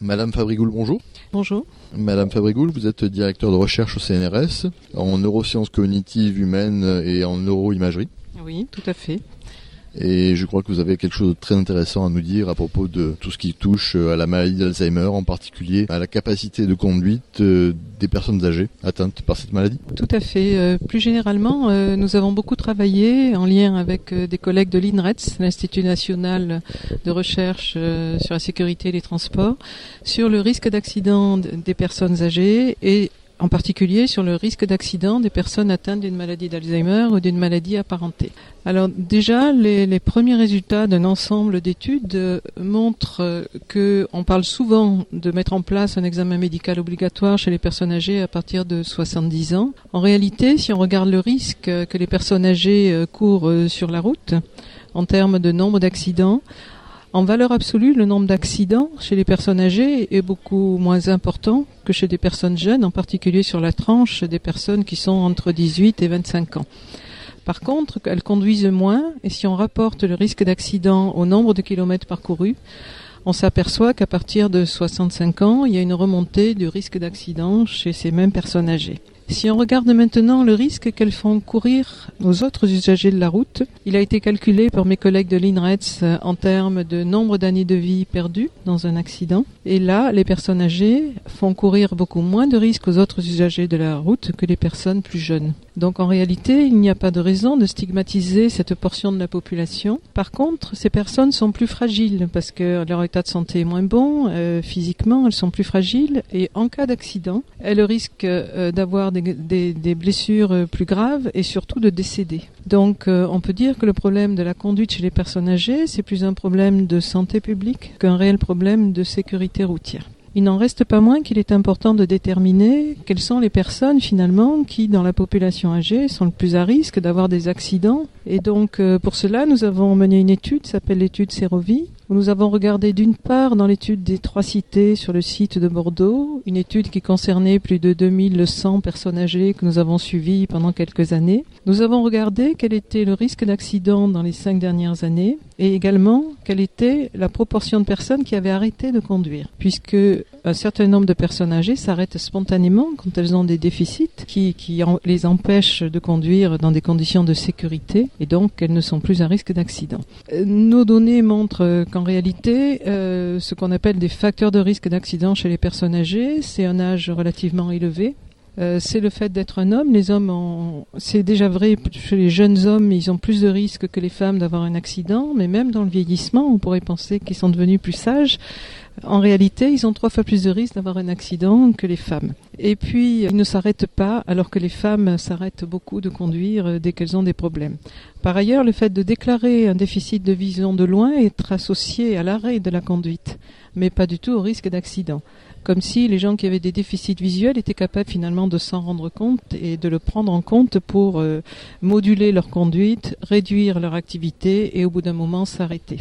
Madame Fabrigoul, bonjour. Bonjour. Madame Fabrigoul, vous êtes directeur de recherche au CNRS en neurosciences cognitives humaines et en neuroimagerie. Oui, tout à fait. Et je crois que vous avez quelque chose de très intéressant à nous dire à propos de tout ce qui touche à la maladie d'Alzheimer, en particulier à la capacité de conduite des personnes âgées atteintes par cette maladie. Tout à fait. Plus généralement, nous avons beaucoup travaillé en lien avec des collègues de l'INRETS, l'Institut national de recherche sur la sécurité des transports, sur le risque d'accident des personnes âgées et en particulier sur le risque d'accident des personnes atteintes d'une maladie d'Alzheimer ou d'une maladie apparentée. Alors déjà, les premiers résultats d'un ensemble d'études montrent qu'on parle souvent de mettre en place un examen médical obligatoire chez les personnes âgées à partir de 70 ans. En réalité, si on regarde le risque que les personnes âgées courent sur la route, en termes de nombre d'accidents, en valeur absolue, le nombre d'accidents chez les personnes âgées est beaucoup moins important que chez des personnes jeunes, en particulier sur la tranche des personnes qui sont entre 18 et 25 ans. Par contre, elles conduisent moins, et si on rapporte le risque d'accident au nombre de kilomètres parcourus, on s'aperçoit qu'à partir de 65 ans, il y a une remontée du risque d'accident chez ces mêmes personnes âgées. Si on regarde maintenant le risque qu'elles font courir aux autres usagers de la route, il a été calculé par mes collègues de l'INRETS en termes de nombre d'années de vie perdues dans un accident. Et là, les personnes âgées font courir beaucoup moins de risques aux autres usagers de la route que les personnes plus jeunes. Donc en réalité, il n'y a pas de raison de stigmatiser cette portion de la population. Par contre, ces personnes sont plus fragiles parce que leur état de santé est moins bon, physiquement elles sont plus fragiles et en cas d'accident, elles risquent d'avoir des blessures plus graves et surtout de décéder. Donc on peut dire que le problème de la conduite chez les personnes âgées, c'est plus un problème de santé publique qu'un réel problème de sécurité routière. Il n'en reste pas moins qu'il est important de déterminer quelles sont les personnes finalement qui, dans la population âgée, sont le plus à risque d'avoir des accidents. Et donc pour cela, nous avons mené une étude qui s'appelle l'étude Sérovie, où nous avons regardé d'une part dans l'étude des 3 cités sur le site de Bordeaux, une étude qui concernait plus de 2100 personnes âgées que nous avons suivies pendant quelques années. Nous avons regardé quel était le risque d'accident dans les 5 dernières années et également quelle était la proportion de personnes qui avaient arrêté de conduire, puisque un certain nombre de personnes âgées s'arrêtent spontanément quand elles ont des déficits qui les empêchent de conduire dans des conditions de sécurité et donc elles ne sont plus à risque d'accident. Nos données montrent qu'en réalité, ce qu'on appelle des facteurs de risque d'accident chez les personnes âgées, c'est un âge relativement élevé. C'est le fait d'être un homme. Les hommes c'est déjà vrai chez les jeunes hommes, ils ont plus de risques que les femmes d'avoir un accident, mais même dans le vieillissement, on pourrait penser qu'ils sont devenus plus sages. En réalité, ils ont 3 fois plus de risques d'avoir un accident que les femmes. Et puis, ils ne s'arrêtent pas, alors que les femmes s'arrêtent beaucoup de conduire dès qu'elles ont des problèmes. Par ailleurs, le fait de déclarer un déficit de vision de loin est associé à l'arrêt de la conduite, mais pas du tout au risque d'accident. Comme si les gens qui avaient des déficits visuels étaient capables finalement de s'en rendre compte et de le prendre en compte pour moduler leur conduite, réduire leur activité et au bout d'un moment s'arrêter.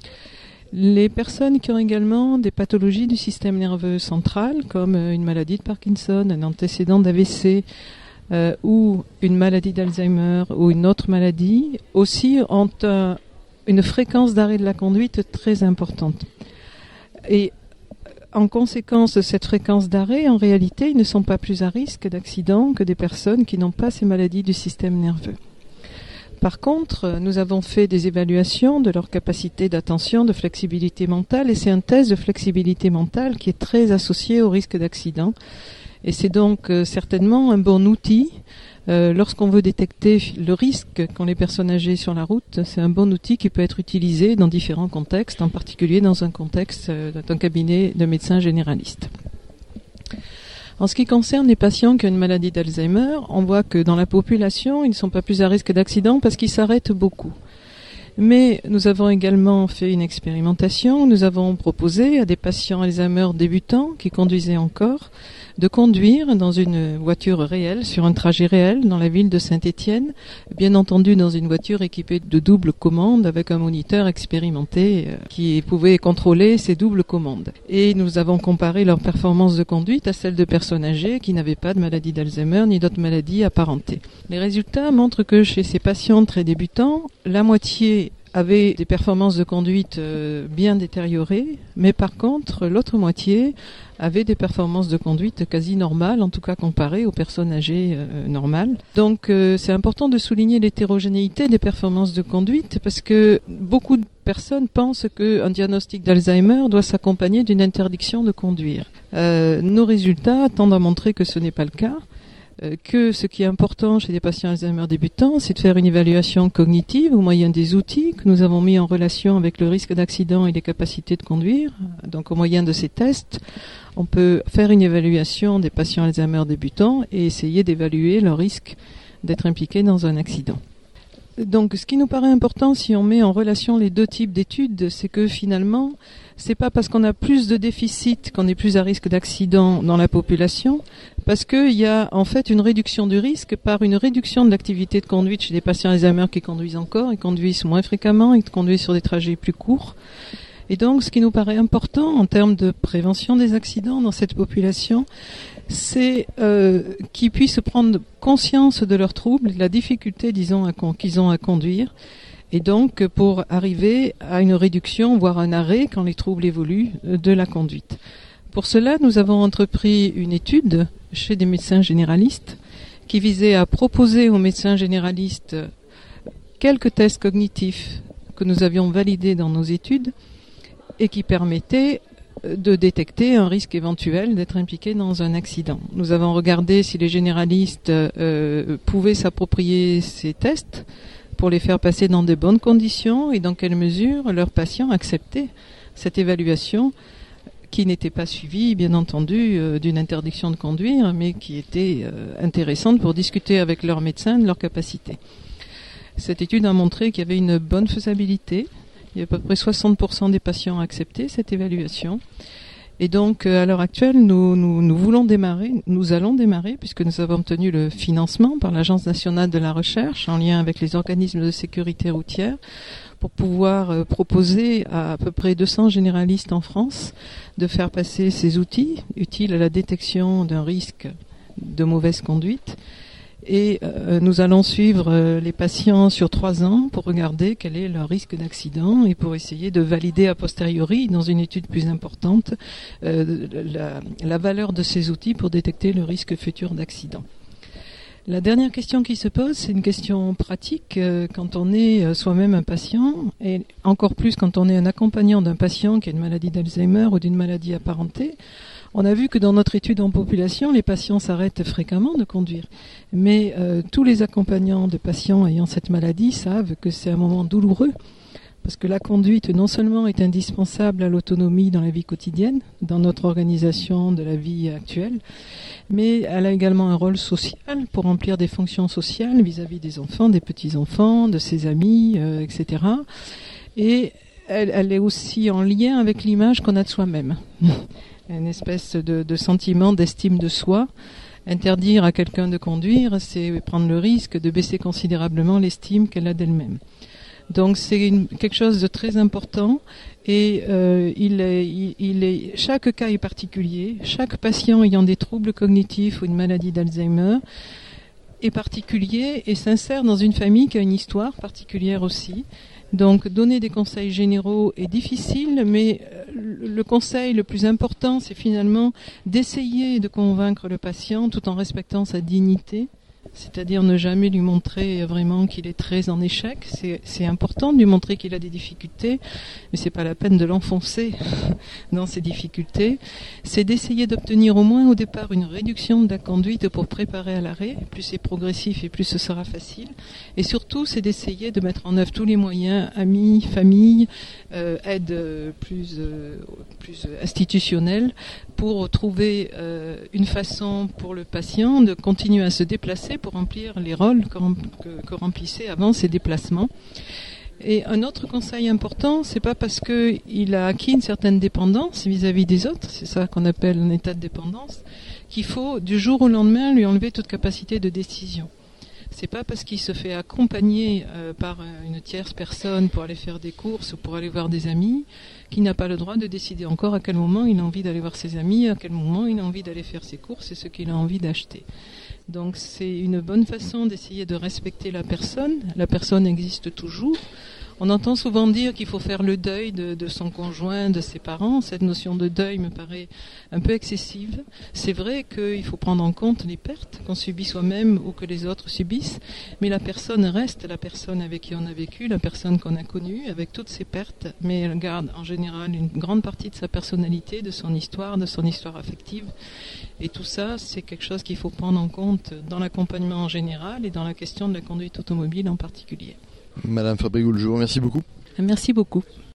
Les personnes qui ont également des pathologies du système nerveux central, comme une maladie de Parkinson, un antécédent d'AVC ou une maladie d'Alzheimer ou une autre maladie, aussi ont une fréquence d'arrêt de la conduite très importante. Et en conséquence de cette fréquence d'arrêt, en réalité, ils ne sont pas plus à risque d'accident que des personnes qui n'ont pas ces maladies du système nerveux. Par contre, nous avons fait des évaluations de leur capacité d'attention, de flexibilité mentale, et c'est un test de flexibilité mentale qui est très associé au risque d'accident. Et c'est donc certainement un bon outil lorsqu'on veut détecter le risque qu'ont les personnes âgées sur la route. C'est un bon outil qui peut être utilisé dans différents contextes, en particulier dans un contexte d'un cabinet de médecins généralistes. En ce qui concerne les patients qui ont une maladie d'Alzheimer, on voit que dans la population, ils ne sont pas plus à risque d'accident parce qu'ils s'arrêtent beaucoup. Mais nous avons également fait une expérimentation. Nous avons proposé à des patients Alzheimer débutants qui conduisaient encore de conduire dans une voiture réelle, sur un trajet réel dans la ville de Saint-Étienne, bien entendu dans une voiture équipée de double commande avec un moniteur expérimenté qui pouvait contrôler ces doubles commandes. Et nous avons comparé leur performance de conduite à celle de personnes âgées qui n'avaient pas de maladie d'Alzheimer ni d'autres maladies apparentées. Les résultats montrent que chez ces patients très débutants, la moitié avait des performances de conduite bien détériorées, mais par contre, l'autre moitié avait des performances de conduite quasi normales, en tout cas comparées aux personnes âgées normales. Donc c'est important de souligner l'hétérogénéité des performances de conduite, parce que beaucoup de personnes pensent qu'un diagnostic d'Alzheimer doit s'accompagner d'une interdiction de conduire. Nos résultats tendent à montrer que ce n'est pas le cas. Que ce qui est important chez les patients Alzheimer débutants, c'est de faire une évaluation cognitive au moyen des outils que nous avons mis en relation avec le risque d'accident et les capacités de conduire. Donc au moyen de ces tests, on peut faire une évaluation des patients Alzheimer débutants et essayer d'évaluer leur risque d'être impliqués dans un accident. Donc ce qui nous paraît important si on met en relation les deux types d'études, c'est que finalement, c'est pas parce qu'on a plus de déficit qu'on est plus à risque d'accident dans la population, parce qu'il y a en fait une réduction du risque par une réduction de l'activité de conduite chez les patients Alzheimer qui conduisent encore, ils conduisent moins fréquemment, ils conduisent sur des trajets plus courts. Et donc ce qui nous paraît important en termes de prévention des accidents dans cette population, c'est qu'ils puissent prendre conscience de leurs troubles, de la difficulté, disons, qu'ils ont à conduire, et donc pour arriver à une réduction, voire un arrêt, quand les troubles évoluent, de la conduite. Pour cela, nous avons entrepris une étude chez des médecins généralistes qui visait à proposer aux médecins généralistes quelques tests cognitifs que nous avions validés dans nos études et qui permettaient de détecter un risque éventuel d'être impliqué dans un accident. Nous avons regardé si les généralistes pouvaient s'approprier ces tests pour les faire passer dans de bonnes conditions et dans quelle mesure leurs patients acceptaient cette évaluation qui n'était pas suivie, bien entendu, d'une interdiction de conduire, mais qui était intéressante pour discuter avec leurs médecins de leurs capacités. Cette étude a montré qu'il y avait une bonne faisabilité. Il y a à peu près 60% des patients accepté cette évaluation. Et donc, à l'heure actuelle, nous allons démarrer, puisque nous avons obtenu le financement par l'Agence nationale de la recherche, en lien avec les organismes de sécurité routière, pour pouvoir proposer à peu près 200 généralistes en France de faire passer ces outils utiles à la détection d'un risque de mauvaise conduite. Et nous allons suivre les patients sur 3 ans pour regarder quel est leur risque d'accident et pour essayer de valider a posteriori, dans une étude plus importante, la valeur de ces outils pour détecter le risque futur d'accident. La dernière question qui se pose, c'est une question pratique quand on est soi-même un patient, et encore plus quand on est un accompagnant d'un patient qui a une maladie d'Alzheimer ou d'une maladie apparentée. On a vu que dans notre étude en population, les patients s'arrêtent fréquemment de conduire. Mais tous les accompagnants de patients ayant cette maladie savent que c'est un moment douloureux, parce que la conduite non seulement est indispensable à l'autonomie dans la vie quotidienne, dans notre organisation de la vie actuelle, mais elle a également un rôle social pour remplir des fonctions sociales vis-à-vis des enfants, des petits-enfants, de ses amis, etc. Et elle est aussi en lien avec l'image qu'on a de soi-même. Une espèce de sentiment d'estime de soi. Interdire à quelqu'un de conduire, c'est prendre le risque de baisser considérablement l'estime qu'elle a d'elle-même. Donc c'est quelque chose de très important et chaque cas est particulier. Chaque patient ayant des troubles cognitifs ou une maladie d'Alzheimer est particulier et s'insère dans une famille qui a une histoire particulière aussi. Donc donner des conseils généraux est difficile, mais le conseil le plus important, c'est finalement d'essayer de convaincre le patient tout en respectant sa dignité, c'est-à-dire ne jamais lui montrer vraiment qu'il est très en échec. C'est important de lui montrer qu'il a des difficultés, mais c'est pas la peine de l'enfoncer dans ses difficultés. C'est d'essayer d'obtenir au moins au départ une réduction de la conduite pour préparer à l'arrêt. Plus c'est progressif et plus ce sera facile. Et surtout, c'est d'essayer de mettre en œuvre tous les moyens, amis, famille, aide plus institutionnelle, pour trouver une façon pour le patient de continuer à se déplacer pour remplir les rôles que remplissait avant ces déplacements. Et un autre conseil important, c'est pas parce qu'il a acquis une certaine dépendance vis-à-vis des autres, c'est ça qu'on appelle un état de dépendance, qu'il faut du jour au lendemain lui enlever toute capacité de décision. C'est pas parce qu'il se fait accompagner par une tierce personne pour aller faire des courses ou pour aller voir des amis qu'il n'a pas le droit de décider encore à quel moment il a envie d'aller voir ses amis, à quel moment il a envie d'aller faire ses courses et ce qu'il a envie d'acheter. Donc c'est une bonne façon d'essayer de respecter la personne. La personne existe toujours. On entend souvent dire qu'il faut faire le deuil de son conjoint, de ses parents. Cette notion de deuil me paraît un peu excessive. C'est vrai qu'il faut prendre en compte les pertes qu'on subit soi-même ou que les autres subissent, mais la personne reste la personne avec qui on a vécu, la personne qu'on a connue, avec toutes ses pertes, mais elle garde en général une grande partie de sa personnalité, de son histoire affective. Et tout ça, c'est quelque chose qu'il faut prendre en compte dans l'accompagnement en général et dans la question de la conduite automobile en particulier. Madame Fabrioul, je vous remercie beaucoup. Merci beaucoup.